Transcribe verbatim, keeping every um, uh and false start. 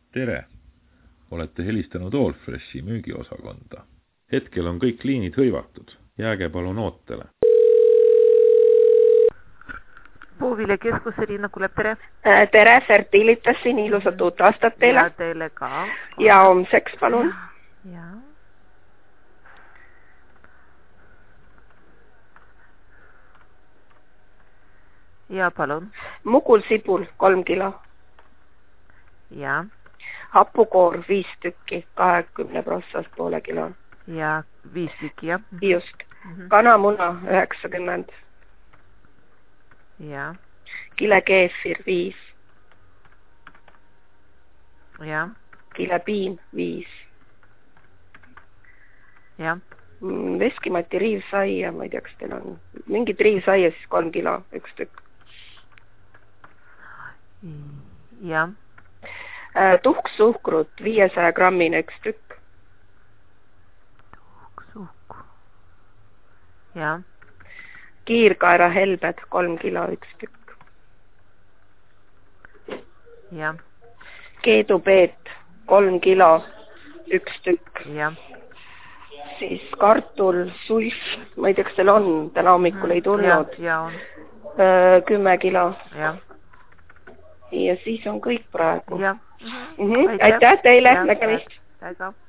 Tere! Olete helistanud Allfreshi müügiosakonda. Hetkel on kõik liinid hõivatud. Jääge palun ootele. Puuvile keskus Riina Kulep, tere. Tere, Fertilitas siin, ilusat uut aastat teile. Ja teile ka. Ja homseks, palun. Ja. ja. Ja palun. Mugul sibul, kolm kilo. Ja. Hapukoor, viis tükki, kahekümne protsast poole kilo. Ja, viis tükki, jah. Just. Mm-hmm. Kanamuna, üheksakümmend. Ja. Kile keefir, viis. Ja. Kile piim, viis. Ja. Veskimati riivsaia, ma ei tea, kas teil on mingid riivsaia, siis kolm kilo, üks tükk. Ja. Tuhksuhkrut, viiesaja grammine üks tükk. Tuhksuhku. Ja. Kiirkaera helbed, kolm kilo, üks tükk. Ja. Keedupeet, kolm kilo, üks tükk. Ja. Siis kartul, sulf, ma ei tea, kas teil on, täna hommikul ei tulnud. Ja, ja on. Kümme kilo. Ja. Ja siis on kõik praegu. Ja. Mm-hmm. Aitäh teile, nägemist. Aitäh.